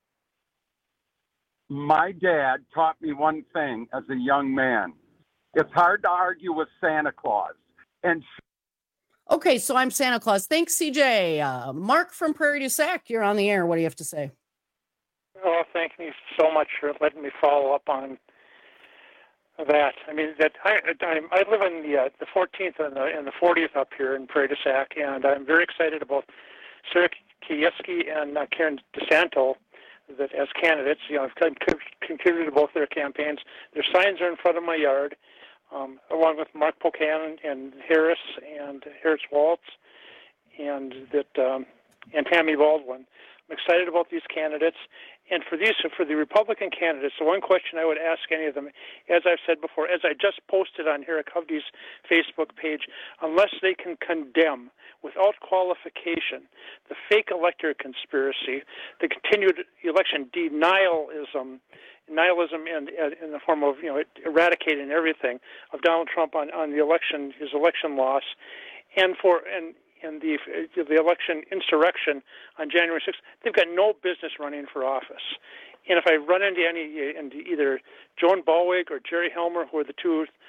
My dad taught me one thing as a young man. It's hard to argue with Santa Claus. And okay, so I'm Santa Claus. Thanks, CJ. Mark from Prairie du Sac, you're on the air. What do you have to say? Oh, thank you so much for letting me follow up on that. I mean, I live in the 14th and the 40th up here in Prairie du Sac, and I'm very excited about Sarah Kieski and Karen DeSanto that as candidates. You know, I've contributed to both their campaigns. Their signs are in front of my yard, along with Mark Pocan and Harris Waltz, and Tammy Baldwin. I'm excited about these candidates. And for the Republican candidates, the one question I would ask any of them, as I've said before, as I just posted on Eric Hovde's Facebook page, unless they can condemn without qualification the fake elector conspiracy, the continued election nihilism in the form of eradicating everything of Donald Trump on the election, his election loss, and the election insurrection on January 6th, they've got no business running for office. And if I run into either Joan Ballweg or Jerry Helmer, who are the two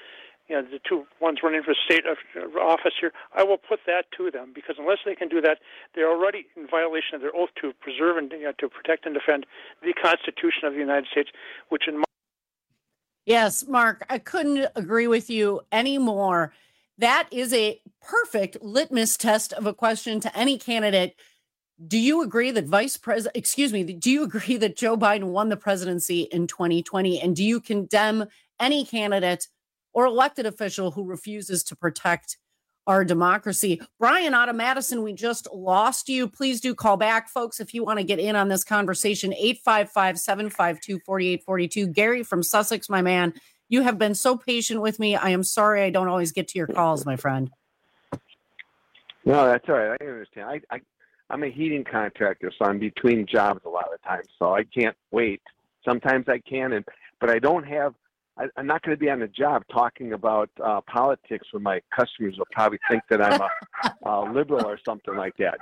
the two ones running for state office here, I will put that to them, because unless they can do that, they're already in violation of their oath to preserve and to protect and defend the Constitution of the United States, which in my... Yes, Mark, I couldn't agree with you anymore. That is a perfect litmus test of a question to any candidate. Do you agree that do you agree that Joe Biden won the presidency in 2020? And do you condemn any candidate or elected official who refuses to protect our democracy? Brian out of Madison, we just lost you. Please do call back, folks, if you want to get in on this conversation. 855-752-4842. Gary from Sussex, my man, you have been so patient with me. I am sorry I don't always get to your calls, my friend. No, that's all right. I understand. I'm a heating contractor, so I'm between jobs a lot of the time, so I can't wait. Sometimes I can, but I don't have. I'm not going to be on the job talking about politics where my customers will probably think that I'm a liberal or something like that,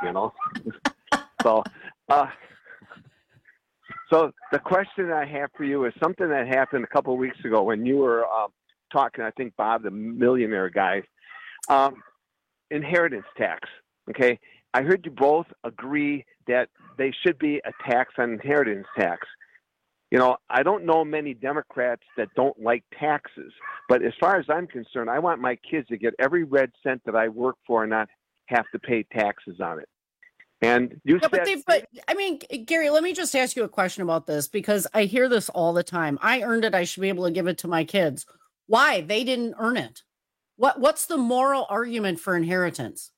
So the question I have for you is something that happened a couple of weeks ago when you were talking, I think, Bob, the millionaire guy, inheritance tax, okay? I heard you both agree that they should be a tax on inheritance tax. I don't know many Democrats that don't like taxes, but as far as I'm concerned, I want my kids to get every red cent that I work for and not have to pay taxes on it. And you said, Gary, let me just ask you a question about this, because I hear this all the time. I earned it. I should be able to give it to my kids. Why? They didn't earn it. What's the moral argument for inheritance?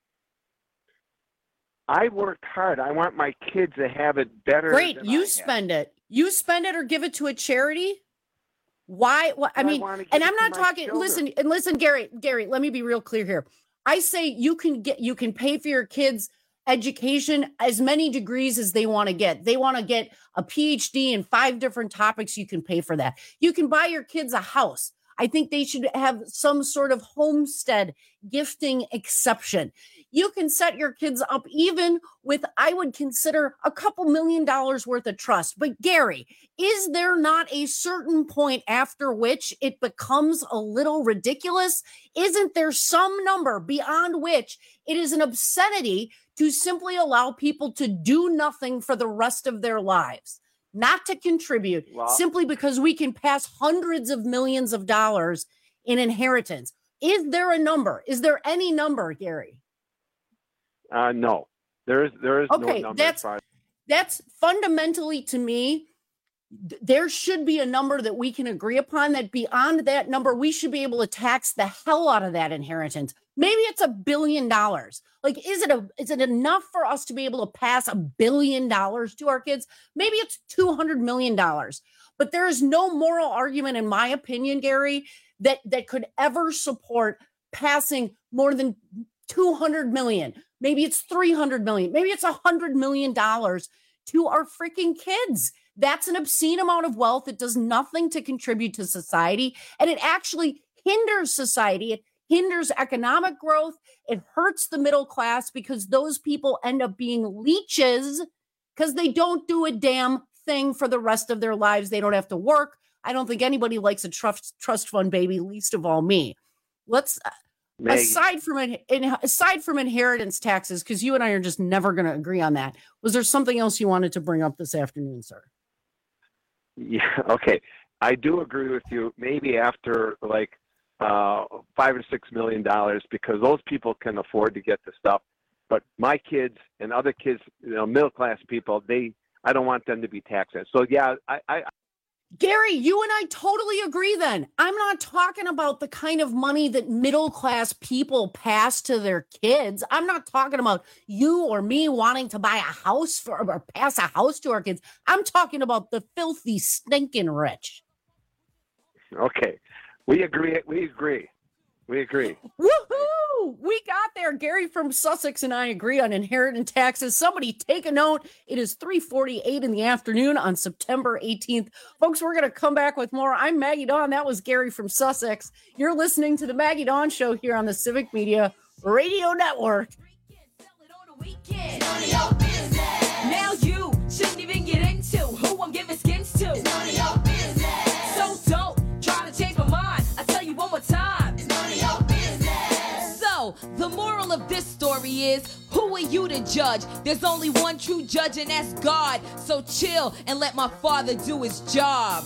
I worked hard. I want my kids to have it better. Great. You spend it. You spend it or give it to a charity. Why? And I'm not talking. Children. Listen, Gary, let me be real clear here. I say you can pay for your kids' education as many degrees as they want to get. They want to get a PhD in 5 different topics. You can pay for that. You can buy your kids a house. I think they should have some sort of homestead gifting exception. You can set your kids up even with, I would consider, a couple $1 million worth of trust. But Gary, is there not a certain point after which it becomes a little ridiculous? Isn't there some number beyond which it is an obscenity to simply allow people to do nothing for the rest of their lives? Not to contribute, simply because we can pass hundreds of millions of dollars in inheritance. Is there a number? Is there any number, Gary? No, there is no number. That's fundamentally, to me, there should be a number that we can agree upon, that beyond that number, we should be able to tax the hell out of that inheritance. Maybe it's $1 billion. Like, is it enough for us to be able to pass $1 billion to our kids? Maybe it's $200 million. But there is no moral argument, in my opinion, Gary, that could ever support passing more than $200 million. Maybe it's $300 million. Maybe it's $100 million to our freaking kids. That's an obscene amount of wealth. It does nothing to contribute to society, and it actually hinders society. It hinders economic growth. It hurts the middle class, because those people end up being leeches because they don't do a damn thing for the rest of their lives. They don't have to work. I don't think anybody likes a trust fund baby, least of all me. Aside from inheritance taxes, because you and I are just never going to agree on that, was there something else you wanted to bring up this afternoon, sir? Yeah, okay. I do agree with you. Maybe after $5 or $6 million, because those people can afford to get the stuff. But my kids and other kids, middle class people, I don't want them to be taxed. So yeah, Gary, you and I totally agree then. I'm not talking about the kind of money that middle class people pass to their kids. I'm not talking about you or me wanting to buy a house or pass a house to our kids. I'm talking about the filthy, stinking rich. Okay. We agree. Woohoo! We got there. Gary from Sussex and I agree on inheritance taxes. Somebody take a note. It is 3:48 in the afternoon on September 18th. Folks, we're going to come back with more. I'm Maggie Dawn. That was Gary from Sussex. You're listening to the Maggie Dawn Show here on the Civic Media Radio Network. Now you shouldn't even get into who I'm giving skins to. It's none of your business. So don't try to change my mind. I tell you one more time. to judge. There's only one true judge, and that's God. So chill and let my father do his job.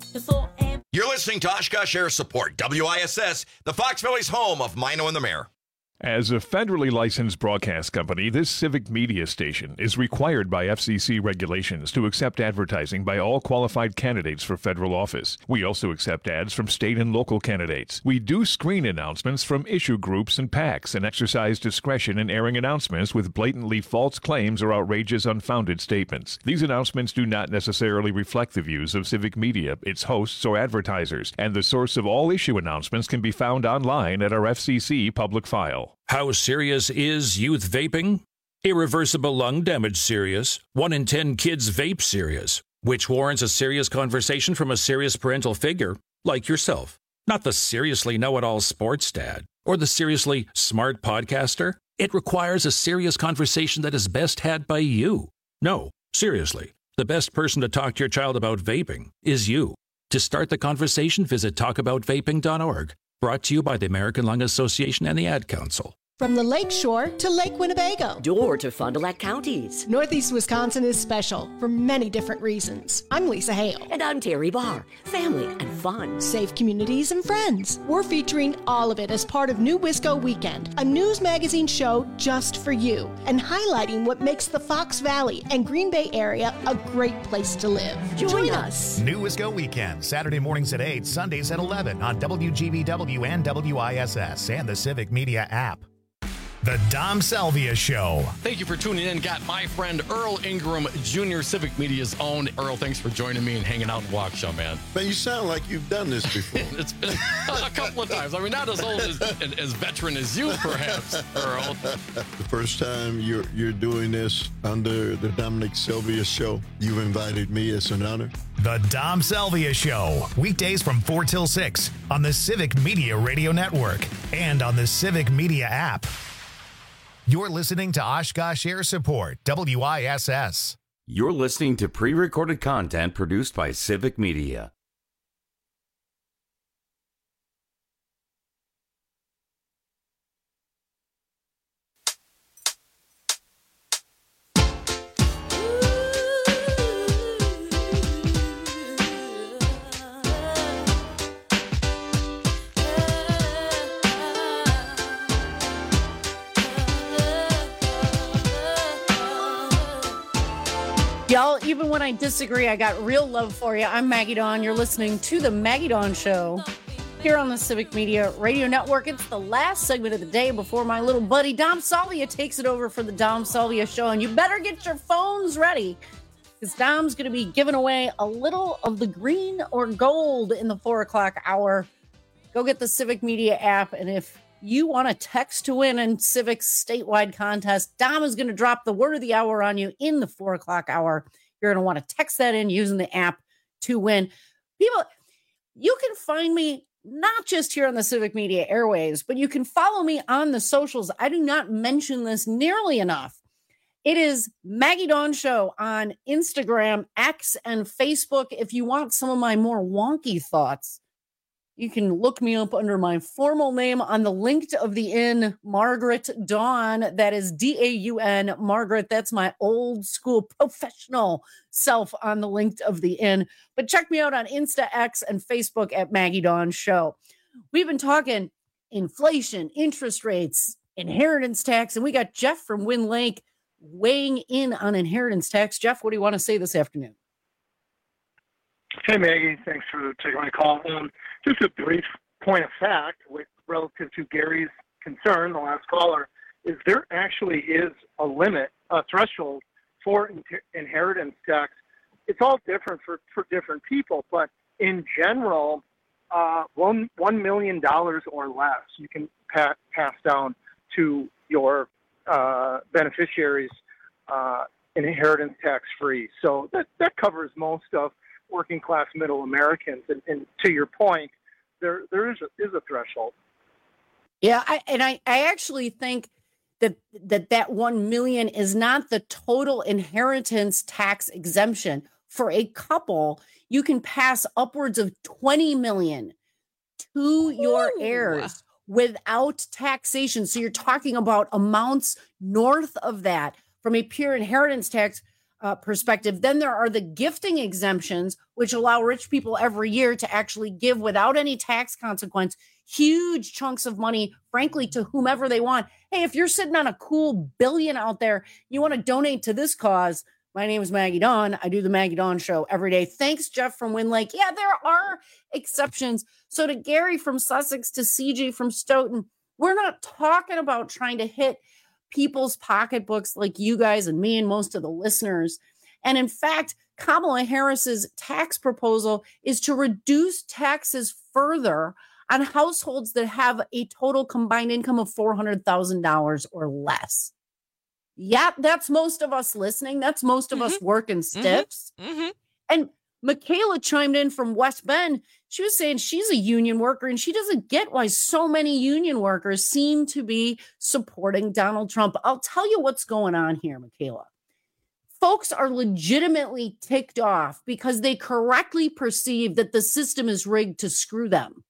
You're listening to Oshkosh Air Support, WISS, the Fox Valley's home of Mino and the Mayor. As a federally licensed broadcast company, this civic media station is required by FCC regulations to accept advertising by all qualified candidates for federal office. We also accept ads from state and local candidates. We do screen announcements from issue groups and PACs and exercise discretion in airing announcements with blatantly false claims or outrageous, unfounded statements. These announcements do not necessarily reflect the views of civic media, its hosts, or advertisers, and the source of all issue announcements can be found online at our FCC public file. How serious is youth vaping? Irreversible lung damage serious. 1 in 10 kids vape serious, which warrants a serious conversation from a serious parental figure like yourself. Not the seriously know-it-all sports dad or the seriously smart podcaster. It requires a serious conversation that is best had by you. No, seriously, the best person to talk to your child about vaping is you. To start the conversation, visit talkaboutvaping.org. Brought to you by the American Lung Association and the Ad Council. From the Lake Shore to Lake Winnebago. Door to Fond du Lac counties. Northeast Wisconsin is special for many different reasons. I'm Lisa Hale. And I'm Terry Barr. Family and fun. Safe communities and friends. We're featuring all of it as part of New Wisco Weekend, a news magazine show just for you, and highlighting what makes the Fox Valley and Green Bay area a great place to live. Join us. New Wisco Weekend, Saturday mornings at 8, Sundays at 11 on WGBW and WISS and the Civic Media app. The Dom Salvia Show. Thank you for tuning in. Got my friend Earl Ingram Jr., Civic Media's own. Earl, thanks for joining me and hanging out in Waukesha, man. Man, you sound like you've done this before. It's been a couple of times. I mean, not as old as veteran as you, perhaps, Earl. The first time you're doing this under the Dominic Salvia Show, you've invited me. It's an honor. The Dom Salvia Show. Weekdays from 4 till 6 on the Civic Media Radio Network and on the Civic Media app. You're listening to Oshkosh Air Support, WISS. You're listening to pre-recorded content produced by Civic Media. Y'all, even when I disagree, I got real love for you. I'm Maggie Dawn. You're listening to The Maggie Dawn Show here on the Civic Media Radio Network. It's the last segment of the day before my little buddy Dom Salvia takes it over for the Dom Salvia Show. And you better get your phones ready because Dom's going to be giving away a little of the green or gold in the 4 o'clock hour. Go get the Civic Media app. And if you want to text to win in Civic's statewide contest, Dom is going to drop the word of the hour on you in the 4 o'clock hour. You're going to want to text that in using the app to win. People, you can find me not just here on the Civic Media airwaves, but you can follow me on the socials. I do not mention this nearly enough. It is Maggie Dawn Show on Instagram, X, and Facebook. If you want some of my more wonky thoughts, you can look me up under my formal name on the linked of the inn, Margaret Dawn. That is D-A-U-N, Margaret. That's my old school professional self on the linked of the inn. But check me out on Insta, X, and Facebook at Maggie Dawn Show. We've been talking inflation, interest rates, inheritance tax, and we got Jeff from Wind Lake weighing in on inheritance tax. Jeff, what do you want to say this afternoon? Hey, Maggie. Thanks for taking my call. Just a brief point of fact relative to Gary's concern, the last caller, is there actually is a limit, a threshold for inheritance tax. It's all different for different people, but in general, $1 million or less you can pass down to your beneficiaries inheritance tax free. So that covers most of working class middle Americans. And to your point, there is a threshold. Yeah, I actually think that 1 million is not the total inheritance tax exemption. For a couple, you can pass upwards of 20 million to your heirs without taxation. So you're talking about amounts north of that from a pure inheritance tax perspective. Then there are the gifting exemptions, which allow rich people every year to actually give without any tax consequence, huge chunks of money, frankly, to whomever they want. Hey, if you're sitting on a cool billion out there, you want to donate to this cause. My name is Maggie Dawn. I do the Maggie Dawn Show every day. Thanks, Jeff from Wind Lake. Yeah, there are exceptions. So to Gary from Sussex, to CJ from Stoughton, we're not talking about trying to hit people's pocketbooks like you guys and me and most of the listeners. And in fact, Kamala Harris's tax proposal is to reduce taxes further on households that have a total combined income of $400,000 or less. Yeah, that's most of us listening. That's most of us working stiffs. And Michaela chimed in from West Bend. She was saying she's a union worker and she doesn't get why so many union workers seem to be supporting Donald Trump. I'll tell you what's going on here, Michaela. Folks are legitimately ticked off because they correctly perceive that the system is rigged to screw them.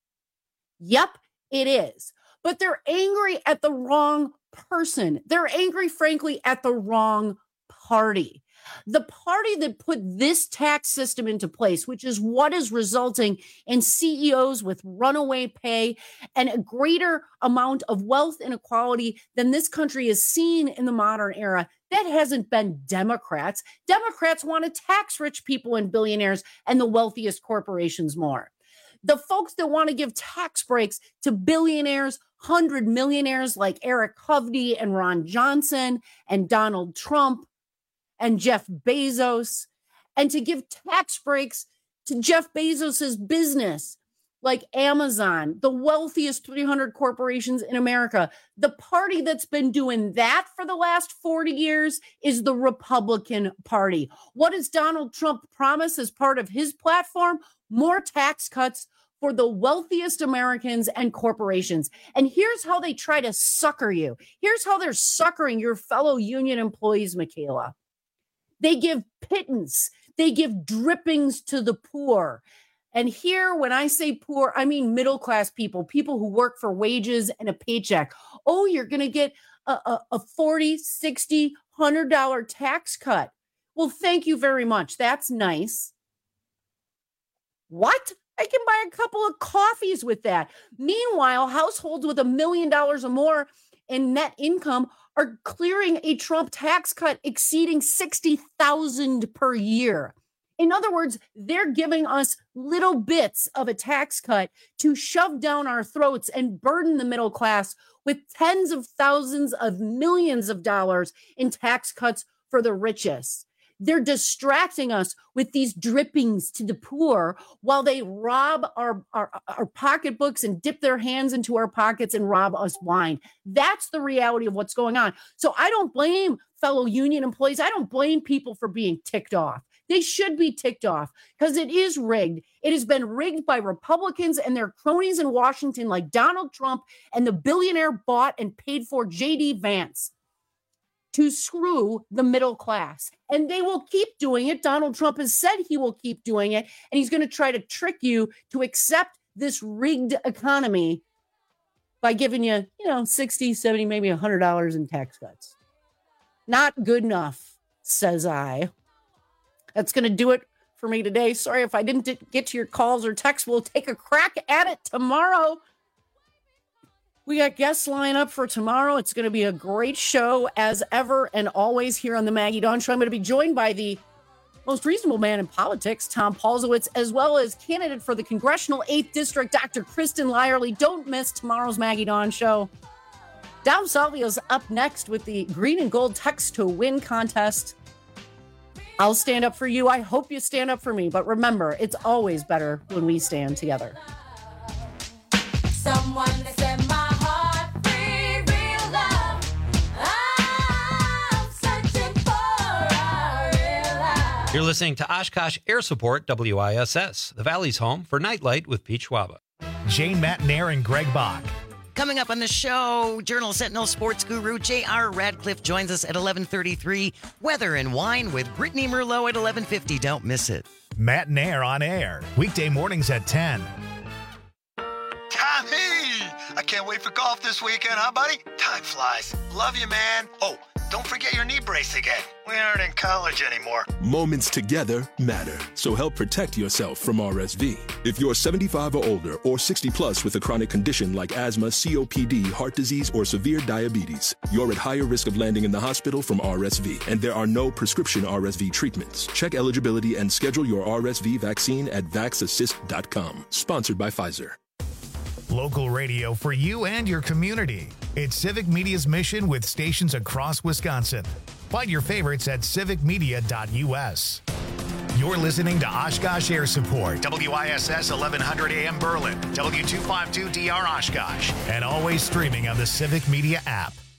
Yep, it is. But they're angry at the wrong person. They're angry, frankly, at the wrong party. The party that put this tax system into place, which is what is resulting in CEOs with runaway pay and a greater amount of wealth inequality than this country has seen in the modern era, that hasn't been Democrats. Democrats want to tax rich people and billionaires and the wealthiest corporations more. The folks that want to give tax breaks to billionaires, 100 millionaires like Eric Hovde and Ron Johnson and Donald Trump and Jeff Bezos, and to give tax breaks to Jeff Bezos's business like Amazon, the wealthiest 300 corporations in America. The party that's been doing that for the last 40 years is the Republican Party. What does Donald Trump promise as part of his platform? More tax cuts for the wealthiest Americans and corporations. And here's how they try to sucker you. Here's how they're suckering your fellow union employees, Michaela. They give pittance. They give drippings to the poor. And here, when I say poor, I mean middle-class people, people who work for wages and a paycheck. Oh, you're going to get a $40, $60, $100 tax cut. Well, thank you very much. That's nice. What? I can buy a couple of coffees with that. Meanwhile, households with $1 million or more in net income are clearing a Trump tax cut exceeding $60,000 per year. In other words, they're giving us little bits of a tax cut to shove down our throats and burden the middle class with tens of thousands of millions of dollars in tax cuts for the richest. They're distracting us with these drippings to the poor while they rob our pocketbooks and dip their hands into our pockets and rob us blind. That's the reality of what's going on. So I don't blame fellow union employees. I don't blame people for being ticked off. They should be ticked off because it is rigged. It has been rigged by Republicans and their cronies in Washington like Donald Trump and the billionaire bought and paid for J.D. Vance to screw the middle class. And they will keep doing it. Donald Trump has said he will keep doing it. And he's going to try to trick you to accept this rigged economy by giving you, 60, 70, maybe $100 in tax cuts. Not good enough, says I. That's going to do it for me today. Sorry if I didn't get to your calls or texts. We'll take a crack at it tomorrow. We got guests lined up for tomorrow. It's going to be a great show as ever and always here on the Maggie Dawn Show. I'm going to be joined by the most reasonable man in politics, Tom Paulsowitz, as well as candidate for the Congressional 8th District, Dr. Kristen Lyerly. Don't miss tomorrow's Maggie Dawn Show. Dom Salvio's up next with the Green and Gold Text to Win contest. I'll stand up for you. I hope you stand up for me. But remember, it's always better when we stand together. Someone that set my heart free, real love. I'm searching for a real love. You're listening to Oshkosh Air Support, WISS, the Valley's home for Nightlight with Pete Schwaba. Jane Matnair and Greg Bach. Coming up on the show, Journal Sentinel sports guru J.R. Radcliffe joins us at 11:33. Weather and wine with Brittany Merlot at 11:50. Don't miss it. Matnair on air. Weekday mornings at 10. Tommy, I Can't wait for golf this weekend, huh, buddy? Time flies. Love you, man. Oh, don't forget your knee brace again. We aren't in college anymore. Moments together matter, so help protect yourself from RSV. If you're 75 or older or 60 plus with a chronic condition like asthma, COPD, heart disease, or severe diabetes, you're at higher risk of landing in the hospital from RSV, and there are no prescription RSV treatments. Check eligibility and schedule your RSV vaccine at vaxassist.com. Sponsored by Pfizer. Local radio for you and your community. It's Civic Media's mission with stations across Wisconsin. Find your favorites at civicmedia.us. You're listening to Oshkosh Air Support, WISS 1100 AM Berlin, W252DR Oshkosh, and always streaming on the Civic Media app.